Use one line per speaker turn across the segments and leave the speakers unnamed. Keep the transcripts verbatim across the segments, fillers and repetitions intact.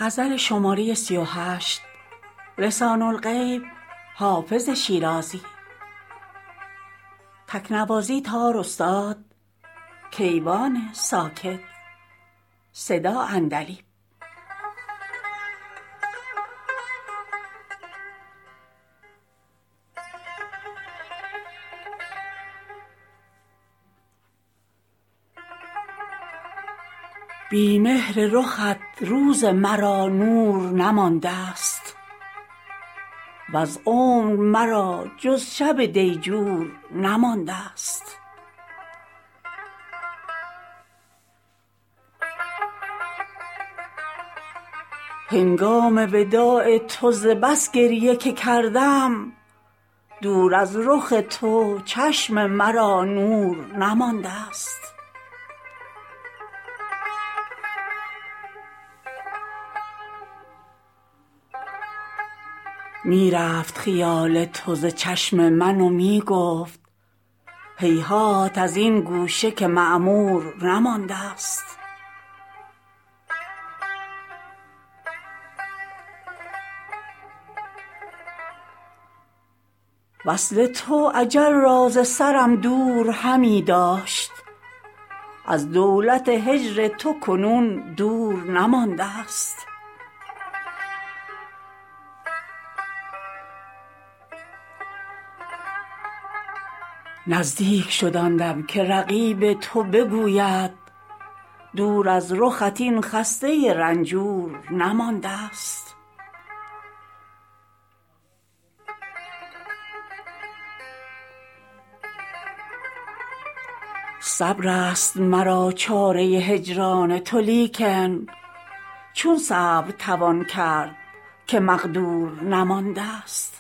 غزل شماره سی و هشت رسان الغیب حافظ شیرازی. تکنوازی تار استاد کیوان ساکت. صدا عندلیب. بی مهر رخت روز مرا نور نمانده است، وز عمر مرا جز شب دیجور نمانده است. هنگام وداع تو ز بس گریه که کردم، دور از رخ تو چشم مرا نور نمانده است. می رفت خیال تو ز چشم من و می گفت هیهات از این گوشه که معمور نمانده است. وصل تو اجل را ز سرم دور همی داشت، از دولت هجر تو کنون دور نمانده است. نزدیک شد آن دم که رقیب تو بگوید دور از رخت این خسته رنجور نمانده است. صبر است مرا چاره هجران تو، لیکن چون صبر توان کرد که مقدور نمانده است.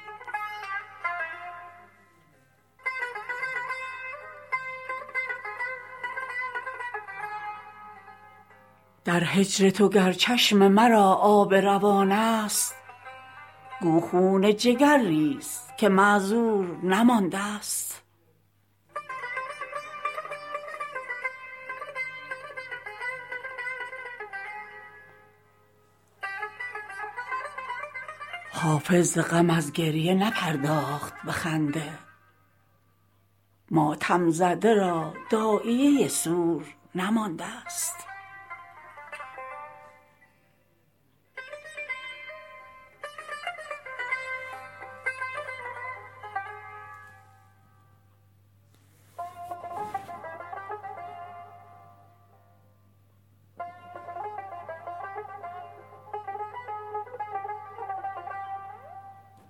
در هجر تو گر چشم مرا آب روان است، گو خون جگر ریز که معذور نمانده است. حافظ ز غم از گریه نپرداخت به خنده، ماتم زده را داعیه سور نمانده است.